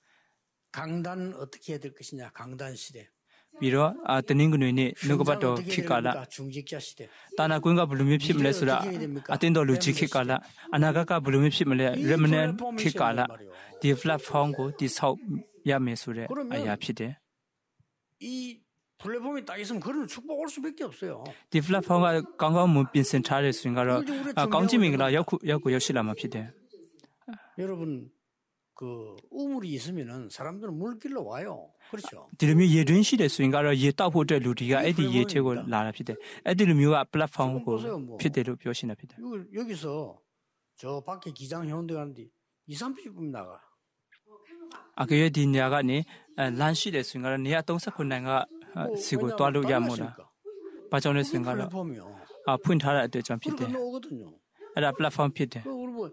강단 어떻게 해야 될 것이냐? 강단 시대. ပြီးတော့တနင်္ဂနွေနေ့နှုတ်ကပတ် 현장 တော် 어떻게 ခေတ် 해야 ကာလ 됩니까? 중직자 시대. တာနာကွင်းကဘယ်လိုမျိုးဖြစ်မလဲဆိုတာအတင်းတော်လူကြီးခေတ်ကာလအနာဂတ်ကဘယ်လိုမျိုးဖြစ်မလဲ remnant ခေတ်ကာလဒီ platform ကိုတည်ဆောက်ရမယ်ဆိုတဲ့အရာဖြစ်တယ် 이 플랫폼이 딱 있으면 그런 축복 올 수밖에 없어요. ဒီ platform ကကောင်းကောင်းမွန်ပြင်ဆင်ထားတဲ့ဆိုရင်ကတော့ကောင်းချီးမင်္ဂလာရောက်ရှိလာမှာဖြစ်တယ် 여러분 그 우물이 있으면은 사람들은 물길로 와요. 그렇죠? ဒီလိုမျိုးရေတွင်းရှိတယ်ဆိုရင်ကတော့ရေတောက်ဖို့အတွက်လူတွေကအဲ့ဒီရေထဲကိုလာတာဖြစ်တယ်အဲ့ဒီလိုမျိုးက platform ကိုဖြစ်တယ်လို့ပြောရှင်းတာဖြစ်တယ် 여기서 저 밖에 기장 해운대 가는데 2, 30분 나가. အကယ်၍ဒီနေရာကနေလမ်းရှိတယ်ဆိုရင်ကတော့နေရာ39နိုင်ငံစီကိုတွားလို့ရမို့လားဘာကြောင့်လဲဆိုရင်ကတော့ 플랫폼이요. ဖွင့်ထားတဲ့အတွက်ကြောင့်ဖြစ်တယ် 그러니까 오거든요. အဲ့ဒါ platform ဖြစ်တယ်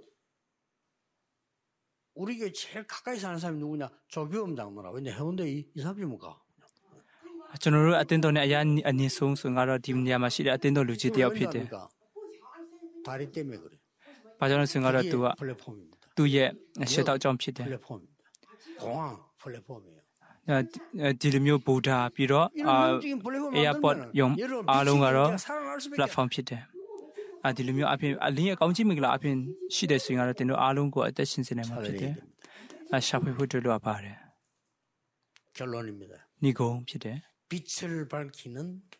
우리 교회 제일 가까이 사는 사람이 누구냐? 조규엄 장로라. 왜냐 해운대 2, 30분 가. ကျွန်တော်တို့အတင်းတော်နဲ့အရာအနည်းဆုံးဆိုရင်ကတော့ဒီနေရာမှာရှိတဲ့အတင်းတော်လူကြီးတယောက်ဖြစ်တယ် 왜냐합니까? 다리 때문에 그래. ဘာကြောင့်လဲဆိုရင်ကတော့ 이게 သူက 플랫폼입니다. သူ့ရဲ့ရှေ့တောက်ကြောင့်ဖြစ်တယ် 플랫폼입니다. 공항 플랫폼이에요. ဒီလိုမျိုးဗုဒ္ဓပြီးတော့ 이런 움직임 플랫폼 에어포트 만들면 용 여러분 알롱가로 미치게 살아날 수밖에 platform ဖြစ်တယ်ဒီလိုမျိုးအပြင်အလင်းရဲ့ကောင်းချီးမင်္ဂလာအပြင်ရှိတယ်ဆိုရင်ကတော့တင်တို့အားလုံးကိုအသက်ရှင်စေနိုင်မှာဖြစ်တယ်ရှာဖွေဖို့တွေ့လို့ပါတယ် 결론입니다. ညီကုန်းဖြစ်တယ် 빛을 밝히는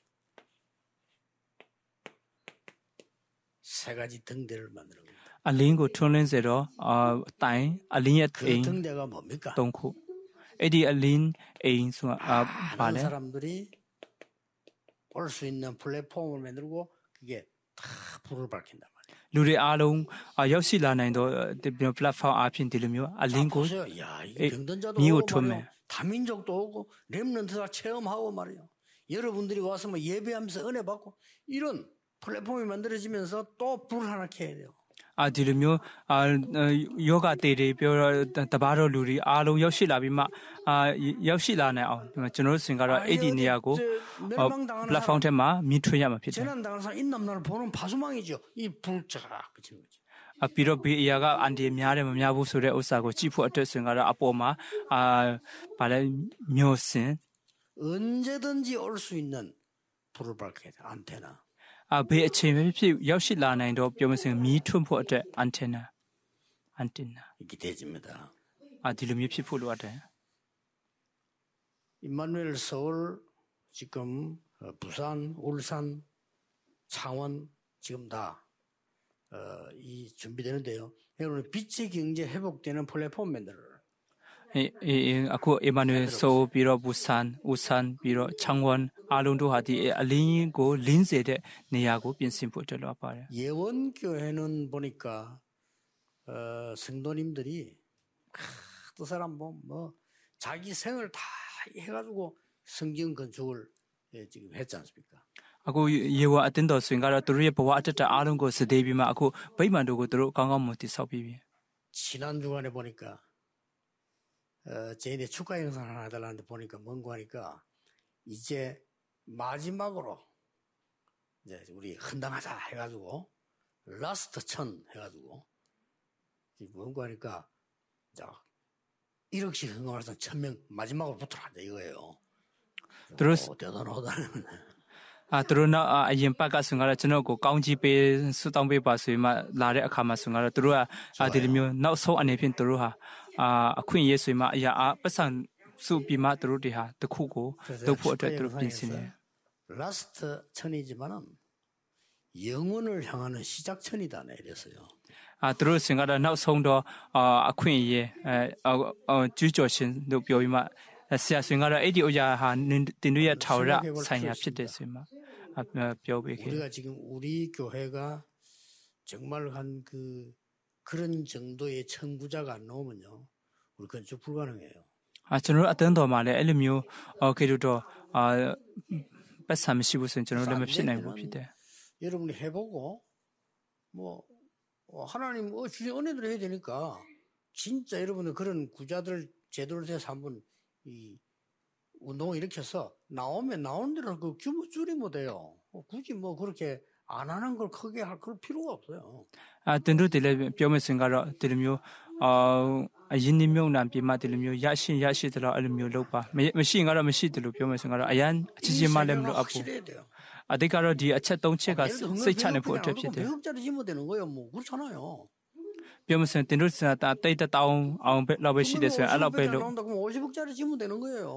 세 가지 등대를 만드는 겁니다. အလင်းကိုထွန်းလင်းစေတော့တိုင်အလင်းရဲ့ 그 အိမ် 등대가 뭡니까? 3ခုအဲ့ဒီအလင်းအိမ်ဆိုတာဘာ 많은 လဲ 사람들이 올 수 있는 플랫폼을 만들고 그게 다 불을 밝힌단 말이에요. လူတွေအားလုံးရောက်ရှိလာနိုင်တော့ platform အပြင်ဒီလိုမျိုးအလင်းကို 보세요. 야, 이게 에, 병든자도 니오 오고 톰에. 말이요. 다민족도 오고 렘넌트가 체험하고 말이요. 여러분들이 와서 뭐 예배하면서 은혜 받고 이런 플랫폼이 만들어지면서 또 불 하나 켜야 돼요. ဒီလိုမျိုးယောဂတေတွေပြောတပါတော့လူတွေအားလုံးရောက်ရှိလာပြီးမှရောက်ရှိလာနိုင်အောင်ကျွန်တော်တို့စင်ကတော့အဲ့ဒီနေရာကို 멸망당하는 platform 사람, ထဲမှာမြင်ထွေးရမှာဖြစ်တယ် 재난당하는 사람 있남나를 보는 파수망이죠. 이 불자가 그치는 거죠. ပြီးတော့ဘေးအရာကအန်တီများတယ်မများဘူးဆိုတဲ့ဥစ္စာကိုကြည့်ဖို့အတွက်ဆိုရင်ကတော့အပေါ်မှာဗာလဲမျိုးစင် 언제든지 올 수 있는 불을 밝혀야 돼. 안테나. ဘေးအချိန်ပဲဖြစ်ရောက်ရှိလာနိုင်တော့ပြောမစင်မီးထွန်းဖို့အတွက်အန်တင်နာ 이렇게 되집니다. ဒီလိုမျိုးဖြစ်ဖို့လိုအပ်တယ် 임마누엘 서울 지금 부산, 울산, 창원 지금 다 이 준비되는데요. 여러분 빛의 경제 회복되는 플랫폼 만들어요. အခုအီမန်နွေဆိုပြီးတော့ဘူဆန်ဦးဆန်ပြီးတော့ချန်ဝမ်အားလုံးတို့ဟာဒီအလင်းကိုလင်းစေတဲ့နေရာကိုပြင်ဆင်ဖို့တက်လို့ပါတယ် 예원교회는 보니까 성도님들이 그 사람 뭐 자기 생을 다 해가지고 성경 건축을 지금 했지 않습니까? အခုယေဝအတင်းတော်ဆိုရင်ကတော့သူတို့ရဲ့ဘဝအတ္တအားလုံးကိုစသေးပြီးမှအခုဗိမာန်တို့ကိုသူတို့ကောင်းကောင်းမတိဆောက်ပြီးပြီ 지난 주간에 보니까 저희들 축가 영상 하나 해달라는데 보니까 뭔가 하니까 이제 마지막으로 이제 우리 헌당하자 해가지고 라스트 천 해가지고 뭔가 하니까 자 1억씩 헌금해서 1000명 마지막으로 붙어라 이거예요. 대단하다는 သူတို့နောက်အရင်ပတ်ကဆိုရင်ကတော့ကျွန်တော်ကိုကောင်းကြီးပေးဆူတောင်းပေးပါဆိုရင်မှလာတဲ့အခါမှာဆိုရင်ကတော့သူတို့ကဒီလိုမျိုးနောက်ဆုံးအနေဖြင့်သူတို့ဟာအခွင့်အရေးဆိုရင်မှအရာပတ်စံစုပြီးမှသူတို့တွေဟာတခုကိုလုပ်ဖို့အတွက်သူတို့ပြင်ဆင်တယ် 라스트 천이지만은 영혼을 향하는 시작천이다 이랬어요. သူတို့ဆိုရင်ကတော့နောက်ဆုံးတော့အခွင့်အရေးကျူးကျော်ရှင်တို့ပြောပြီးမှဆရာဆိုရင်ကတော့အဲ့ဒီအရာဟာတင်တို့ရဲ့ထာဝရဆိုင်ရာဖြစ်တယ်ဆိုရင်မှပြောပေးခဲ့ 우리가 지금 우리 교회가 정말 한 그런 정도의 청구자가 안 나오면요. 우리 건축 불가능해요. ကျွန်တော်အတန်းတော်မှာလည်းအဲ့လိုမျိုးခေတ္တတော့ပတ်စံမရှိဘူးဆိုရင်ကျွန်တော်လည်းမဖြစ်နိုင်ဘူးဖြစ်တယ် 여러분이 해보고 뭐 하나님 주신 은혜를 해야 되니까 진짜 여러분들 그런 구자들 제대로 돼서 한번 이 운동을 일으켜서 나오면 나오는 대로 그 규모 줄이면 돼요. 굳이 뭐 그렇게 안 하는 걸 크게 할 그럴 필요가 없어요. တင်တို့တည်းလည်းပြောမယ်ဆိုရင်ကတော့ဒီလိုမျိုးအရင်နှမျိုးနာပြမဒီလိုမျိုးရရှိတယ်လို့အဲ့လိုမျိုးလုပ်ပါမရှိရင်ကတော့မရှိတယ်လို့ပြောမယ်ဆိုရင်ကတော့အရန်အချင်းချင်းမှလည်းမလို့အပ်ဘူးအတိတ်ကတော့ဒီအချက်၃ချက်ကစိတ်ချနေဖို့အတွက်ဖြစ်တယ် 100억짜리 지면 되는 거예요. 뭐 그렇잖아요. ပြောမယ်ဆိုရင်တင်တို့တာတိတ်တောင်းအောင်လောက်ပဲရှိတယ်ဆိုရင်အဲ့လောက်ပဲလို့ 그럼 50억짜리 지면 되는 거예요.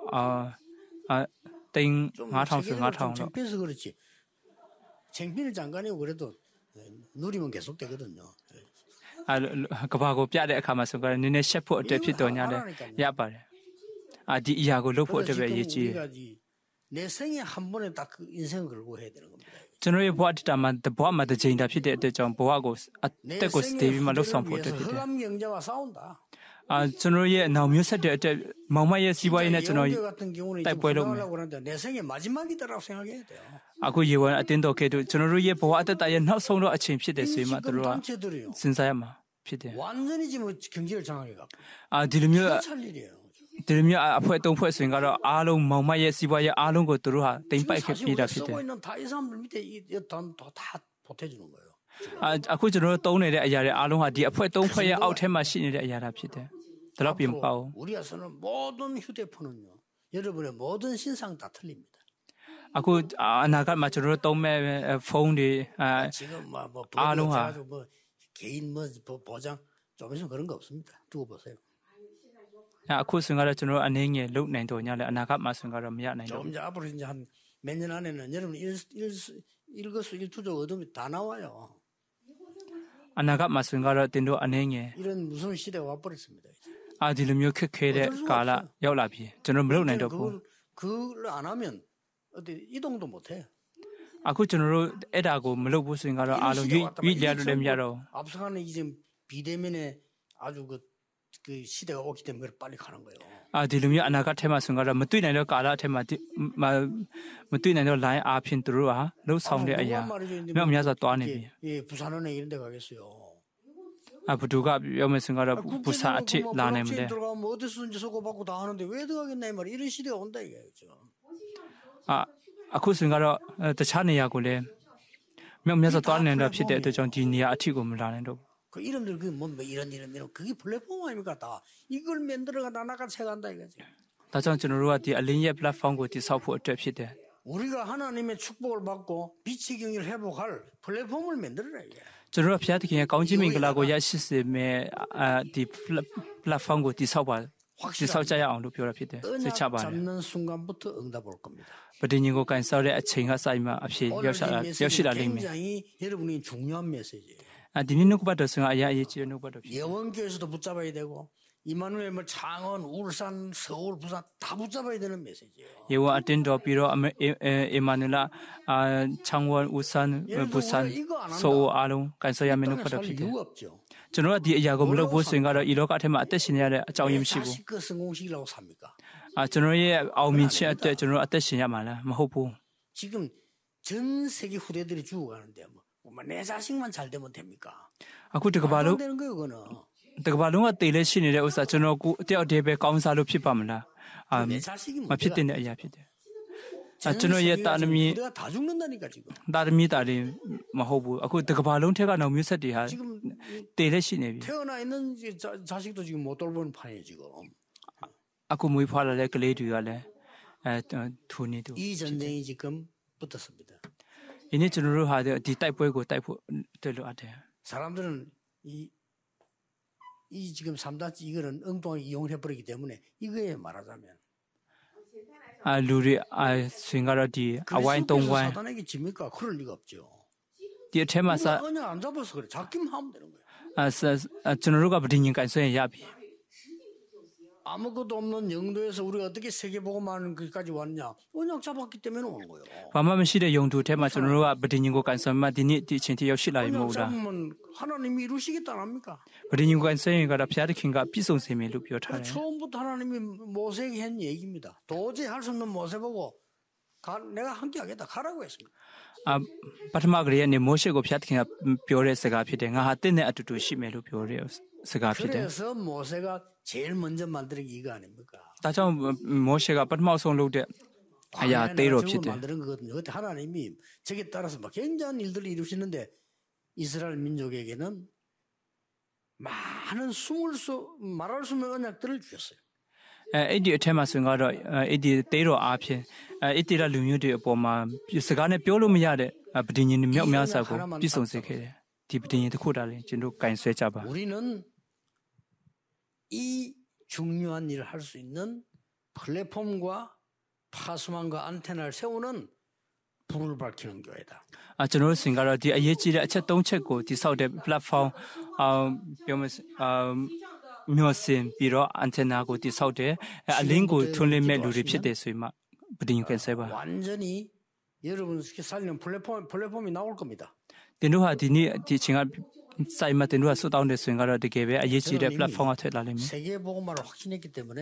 တိန်9000ဆို9000လို့ 창피해서 그렇지. 창피는 장관이고 그래도 누리면 계속 되거든요. ကဘာကိုပြတဲ့အခါမှာဆိုတော့နည်းနည်းရှက်ဖို့အတွက်ဖြစ်တော်ညာလည်းရပါတယ်ဒီအရာကိုလုပ်ဖို့အတွက်ပဲရည်ကြီး 내 생에 한 번에 딱 그 인생을 걸고 해야 되는 겁니다. ကျွန်တော်ရဲ့ဘဝတစ်တာမှာဘဝမှာတစ်ချိန်တာဖြစ်တဲ့အတွက်ကြောင့်ဘဝကိုအသက်ကိုစတေးပြီးမှလှုပ်ဆောင်ဖို့အတွက်ဖြစ်တယ် 흑암 경제와 싸운다. ကျွန်တော်ရဲ့နောက်မျိုးဆက်တဲ့အတွက်မောင်မရဲ့စီးပွားရေးနဲ့ကျွန်တော် 같은 경우는 딱 보여놓으면. 하려고 하는데 내 생의 마지막이다라고 생각해야 돼요. အခုရေဝံအတင်းတော်ခဲ့တို့ကျွန်တော်တို့ရဲ့ဘဝအသက်တာရဲ့နောက်ဆုံးတော့အချိန်ဖြစ်တယ်ဆိုရင်မှသူ 지금 တို့က 단체들이요. စဉ်းစားရမှာဖြစ်တယ် 완전히 지금 경제를 장악해 갖고. ဒီလိုမျိုး 찰 일이에요. ဒီလိုမျိုးအဖွဲ့၃ဖွဲ့ဆိုရင်ကတော့အားလုံးမောင်မရဲ့စီးပွားရေးအားလုံးကိုသူတို့ဟာတိမ်ပိုက်ခဲ့ 지금 ပြီးတာ 우리가 ဖြစ်တယ် 쓰고 있는 다 이 사람들 밑에 이돈다 보태주는 거예요. အခုကျွန်တော်တို့သုံးနေတဲ့အရာတွေအားလုံးဟာဒီအဖွဲ့၃ဖွဲ့ရဲ့အောက်ထဲမှာရှိနေတဲ့အရာတာဖြစ်တယ်ဒါတော့ပြင်မပေါ့ 우리가 쓰는 모든 휴대폰은요. 여러분의 모든 신상 다 틀립니다. အခုအနာဂတ်မှာကျွန်တော်တို့သုံးမဲ့ဖုန်းတွေ 지금 뭐 아롱아. 가지고 뭐 개인 뭐 보장 좀 있으면 그런 거 없습니다. 두고 보세요. အခုဆိုရင်ကတော့ကျွန်တော်တို့အနေငယ်လုံနိုင်တော့ညလည်းအနာဂတ်မှာဆိုရင်ကတော့မရနိုင်တော့ 좀 이제 앞으로 이제 한 몇 년 안에는 여러분 일거수일투족 얻으면 다 나와요. အနာဂတ်မှာဆိုရင်ကတော့တင်တို့အနေငယ် 이런 무서운 시대가 와버렸습니다. 이제. ဒီလိုမျိုးခက်ခဲတဲ့ကာလရောက်လာပြီကျွန်တော်မလုံနိုင်တော့ဘူး 그걸 안 하면 어디 이동도 못 해요. အခုကျွန်တော်တို့အဲ့ဒါကိုမလုပ်ဘူးဆိုရင်ကတော့အားလုံးရွေ့လျက်လို့လည်းမရတော့ 앞서가는 이제 비대면에 아주 그 시대가 오기 때문에 빨리 가는 거예요. ဒီလိုမျိုးအနာဂတ်ထဲမှာဆိုရင်ကတော့မတွေ့နိုင်တော့ကာလအထက်မှာမတွေ့နိုင်တော့ line အားဖြင့်သူတို့ဟာလှုပ်ဆောင်တဲ့အရာမြောက်များစွာတွားနေပြီ 예, 부산은행 이런 데 가겠어요. ဘသူကပြောမယ်ဆိုရင်ကတော့ဘူဆာအထိလာနိုင်မလဲ 들어가면 어디서든지 소고받고 다 하는데 왜 들어가겠나 이 말. 이런 시대가 온다 이거죠. အခုဆိုရင်ကတော့တခြားနေရာကိုလည်းမြောက်များစွာတွားနေတော့ဖြစ်တဲ့အတွက်ကြောင့်ဒီနေရာအထိကိုမလာနိုင်တော့ဘူး 그 이름들 그뭐 이런 그게 플랫폼 아닙니까 다 이걸 만들어가 나나가 채간다 이거지. ဒါကြောင့်ကျွန်တော်တို့ကဒီအလင်းရဲ့ platform ကိုတည်ဆောက်ဖို့အတွက်ဖြစ်တယ် 우리가 하나님의 축복을 받고 빛의 경기를 회복할 플랫폼을 만들어라 이게. ကျွန်တော်တို့ဖျားသခင်ရဲ့ကောင်းချီးမင်္ဂလာကိုရရှိစေမယ့်ဒီ platform ကိုတည်ဆောက်ပါတည်ဆောက်ကြရအောင်လို့ပြောတာဖြစ်တယ်စိတ်ချ 언약 ပါတယ် 잡는 순간부터 응답 올 겁니다. ပဋိညာဉ်ကိုကန်ဆောက်တဲ့အချိန်ကစပြီးအဖြစ် 오늘 ရောက်ရှိလာလိမ့်မယ် 굉장히 여러분이 중요한 메시지예요. ဒီနေ့နှုတ်ကပတ်တော်ဆိုတာအရာအရေးကြီးတဲ့နှုတ်ကပတ်တော်ဖြစ် 예원교회에서도 붙잡아야 되고 이마누엘 뭐 창원, 울산, 서울, 부산 다 붙잡아야 되는 메시지예요. ယေဝအတင်းတော်ပြီးတော့အမနူလာချောင်းဝဦးဆန်ဘူဆန်ဆိုအားလုံးကန်ဆောက်ရမယ့်နှုတ်ကပတ်တော်ဖြစ်တယ် 이유가 없죠. ကျွန်တော်ကဒီအရာကိုမလုပ်ဖို့ဆိုရင်ကတော့ဤလောကအထက်မှာအသက်ရှင်ရတဲ့အကြောင်းရင်းမရှိဘူး 자식 그 성공시키려고 삽니까? ကျွန်တော်ရဲ့အောင်မြင်ခြင်းအတွက်ကျွန်တော်အသက်ရှင်ရမှာလားမဟုတ်ဘူး 지금 전 세계 후대들이 죽어가는데 내 자식만 잘 되면 됩니까? အခုတကဘာလုံး 안 되는 거예요, 그거는. တကဘာလုံးကတည်လဲရှိနေတဲ့ဥစ္စာကျွန်တော်ကိုတယောက်တည်းပဲကောင်းစားလို့ဖြစ်ပါမလား 내 자식이 မဖြစ်တဲ့အရာဖြစ်တယ် 전 ကျွန်တော်ရဲ့ 세계가 တာသမီ 지금 후대가 다 죽는다니까 지금. တာသမီတာတွေမဟုတ်ဘူးအခုတကဘာလုံးထက်ကနောက်မျိုးဆက်တွေဟာ 지금 တည်လဲရှိနေပြီ 태어나 있는 자식도 지금 못 돌보는 판이에요 지금. အခုမွေးဖွားလာတဲ့ကလေးတွေကလည်းထူနေတူ 이 전쟁이 지금 붙었습니다. ဒီနေ့ကျွန်တော်တို့ဟာဒီတိုက်ပွဲကိုတိုက်ဖို့တွေ့လို့အပ်တယ် 사람들은 이 지금 3단지 이거는 엉뚱하게 이용해 버리기 때문에 이거에 말하자면 လူတွေဆွင်ကတော့ဒီအဝိုင်းသုံးဝိုင်း 사단에게 집니까? 그럴 리가 없죠. ဒီအထက်မှာစ 언약 안 잡아서 그래. 잡기만 하면 되는 거예요. ကျွန်တော်တို့ကဗဒင်းကန်ဆွဲရပြီ 아무것도 없는 영도에서 우리가 어떻게 세계보고만 거기까지 왔냐? 언약 잡았기 때문에 온 거예요. ဘာမှမရှိတဲ့ယုံသူအထက်မှာကျွန်တော်တို့ကဗဒင်းကိုကန်ဆွဲမှဒီနေ့ဒီအချိန်ထိရောက်ရှိလာပြီမ 언약 ဟုတ်လား 잡으면 하나님이 이루시겠다 안 합니까? ဗဒင်းကိုကန်ဆွဲရင်ကတော့ဘုရားသခင်ကပြည့်စုံစေမယ်လို့ပြောထားတယ် 처음부터 하나님이 모세에게 한 얘기입니다. 도저히 할 수 없는 모세 보고 내가 함께 하겠다 가라고 했습니다. ပထမကလေးကနေမိုးရှေကိုဘုရားသခင်ကပြောတဲ့စကားဖြစ်တယ်ငါဟာတင့်နဲ့အတူတူရှိမယ်လို့ပြောတဲ့စကားဖြစ်တယ် 그래서 모세가 제일 먼저 만드는 게 이거 아닙니까? ဒါကြောင့်မိုးရှေကပထမဆုံးလုပ်တဲ့အရာတေးတော်ဖြစ်တယ် 만드는 거거든요. 그때 하나님이 저게 따라서 막 굉장한 일들을 이루시는데 이스라엘 민족에게는 많은 말할 수 없는 언약들을 주셨어요. အဲ့ဒီအထက်မှာဆိုရင်ကတော့အဲ့ဒီတေးတော်အားဖြင့်အဲ့ဒီလူမျိုးတွေအပေါ်မှာစကားနဲ့ပြောလို့မရတဲ့ဗဒင်းကြီးမြောက်များစွာကိုပြည့်စုံစေခဲ့တယ်ဒီဗဒင်းကြီးတစ်ခုတည်းလည်းကျွန်တော်ကင်ဆွဲကြပါ 우리는 이 중요한 일을 할 수 있는 플랫폼과 파수망과 안테나를 세우는 불을 밝히는 교회다. ကျွန်တော်စင်ကတော့ဒီအရေးကြီးတဲ့အချက်၃ချက်ကိုဒီဆောက်တဲ့ platform ပြောမမျိုးစင်ပြီးတော့ antenna ကိုတိဆောက်တယ်အလင်းကိုထွန်းလင်းမဲ့လူတွေဖြစ်တယ်ဆိုရင်မှဗဒင်းကန်ဆဲပါ 완전히 여러분 살리는 플랫폼이 나올 겁니다. တင်တို့ဟာဒီနေ့ဒီအချိန်ကစိုက်မှတင်တို့ကဆွတောင်းတယ်ဆိုရင်ကတော့တကယ်ပဲအရေးကြီးတဲ့ platform ကထွက်လာလိမ့်မယ် 세계 복음화를 확신했기 때문에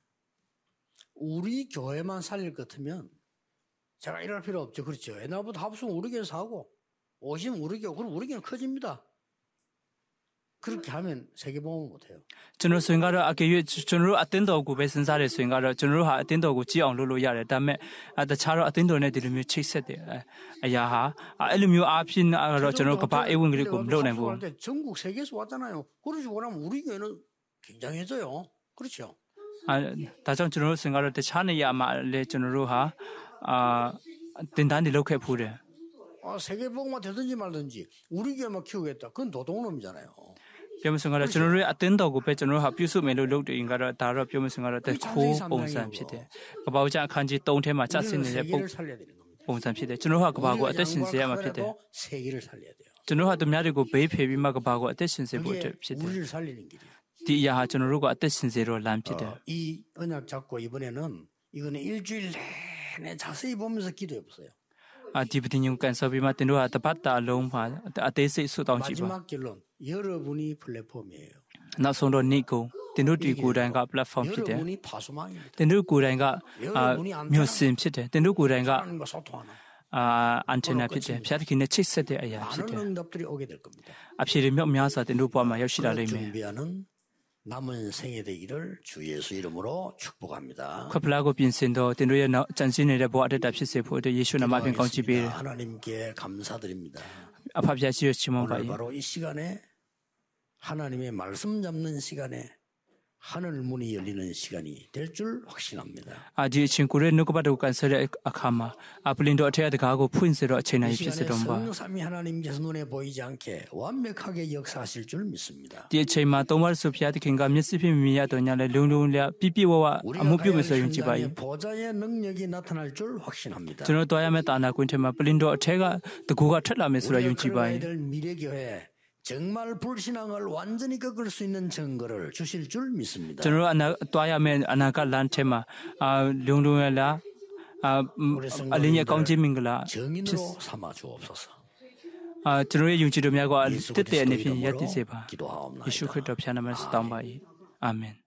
우리 교회만 살릴 것 같으면 제가 일할 필요 없죠. 그렇죠. 옛날부터 합수면 우리 교회에서 하고 오시면 우리 교회 그럼 우리 교회는 커집니다. 그렇게 하면 세계 복음을 못해요. ကျွန်တော်ဆိုရင်ကတော့အကယ်၍ကျွန်တော်တို့အတင်းတော်ကိုပဲစဉ်းစားတယ်ဆိုရင်ကတော့ကျွန်တော်တို့ဟာအတင်းတော်ကိုကြည့်အောင်လုပ်လို့ရတယ်ဒါပေမဲ့တခြားတော့အတင်းတော်နဲ့ဒီလိုမျိုးချိတ်ဆက်တယ်အရာဟာအဲ့လိုမျိုးအားဖြင့်တော့ကျွန်တော်ကဘာအေဝင်ကလေးကိုမလုပ်နိုင်ဘူး 전국 세계에서 왔잖아요. 그러지 못하면 우리 교회는 굉장해져요. 그렇죠. ဒါကြောင့်ကျွန်တော်တို့စင်ကတော့တခြားနေရာမှာလည်းကျွန်တော်တို့ဟာတင်တန်းတွေလုပ်ခဲ့ဖူးတယ် 세계 복음화 되든지 말든지 우리 교회만 키우겠다. 그건 도둑놈이잖아요. ပြောမစင်ကတော့ကျွန်တော်တို့အတင်းတော်ကိုပဲကျွန်တော်တို့ဟာပြုစုမယ်လို့လုပ်တယ်ရင်ကတော့ဒါတော့ပြောမစင်ကတော့တချိုးပုံစံဖြစ်တယ်ကပောက်ကြအခန်းကြီး3ထဲမှာကျဆင်းနေတဲ့ပုံစံဖြစ်တယ်ကျွန်တော်တို့ဟာကဘာကိုအသက်ရှင်စေရမှာဖြစ်တယ် 세계를 살려야 돼요. ကျွန်တော်ဟာသူများတွေကိုဘေးဖယ်ပြီးမှကဘာကိုအသက်ရှင်စေဖို့ဖြစ်တယ် 우리를 살리는 길이에요. ဒီအရာဟာကျွန်တော်တို့ကအသက်ရှင်စေတော့လမ်းဖြစ်တယ် 이 언약 잡고 이번에는 이거는 일주일 내내 자세히 보면서 기도해 보세요. ဒီပတင်ညုံကန်ဆာပြီးမှတင်တို့ဟာတပတ်တာလုံးမှာအသေးစိတ်ဆွတောင်းကြည့်ပါ 마지막 결론 여러분이 플랫폼이에요. နောက်ဆုံးတော့နေ့ကုန်တင်တို့ဒီကိုယ်တိုင်က platform ဖြစ်တယ် 여러분이 파수망입니다. တင်တို့ကိုယ်တိုင်ကမျိုးစင်ဖြစ်တယ်တင်တို့ကိုယ်တိုင်က 하나님과 소통하는 antenna ဖြစ်တယ်ဖျားသခင်နဲ့ချိတ်ဆက်တဲ့အရာဖြစ် 많은 တယ် 응답들이 오게 될 겁니다. အဖြစ်တွေမြောက်များစွာတင်တို့ဘဝမှာရောက်ရှိလာလိမ့်မယ် 준비하는 남은 생애 되기를 주 예수 이름으로 축복합니다. ခွက်ဖလားကိုပြင်ဆင်တော့တင်တို့ရဲ့နောက်ကြံစည်နေတဲ့ဘဝအတ္တဖြစ်စေဖို့အတွက်ယေရှုနာမဖြင့်ကောင်းချီးပေးတယ် 하나님께 감사드립니다. အဖဖျားရှိရချီးမွမ်းပါ၏ 오늘 바로 이 시간에 하나님의 말씀 잡는 시간에 하늘 문이 열리는 시간이 될 줄 확신합니다. 아디 친구를 누구봐도 간설의 아카마 아플린도 어떻게 가고 푸인스로 이 체나이 시간에 피스dom바 성삼위 하나님께서 눈에 보이지 않게 완벽하게 역사하실 줄 믿습니다. 디 체마 도말 소피아드 킹가 미스피미야 도냐레 룽룽랴 삐삐와와 우리가 아무뷰면서 가야 할 용지바이 현장에 보좌의 능력이 나타날 줄 확신합니다. 저는 도야메 따나 군테마 플린도 어떻게 듣고가 틀라메스로 우리가 용지바이 걸어가야 될 미래교회 정말 불신앙을 완전히 꺾을 수 있는 증거를 주실 줄 믿습니다. 저는 아나 도야메 아나가 란테마 아 룽룽랴 아 알리냐 강지민글라 정인으로 삼아 주옵소서. 아 저는 용지도냐고 예수 뜻대 그리스도 네핀 이름으로 야티세바 기도하옵나이다. 예수 그리스도 피아나면서 담바이 아멘.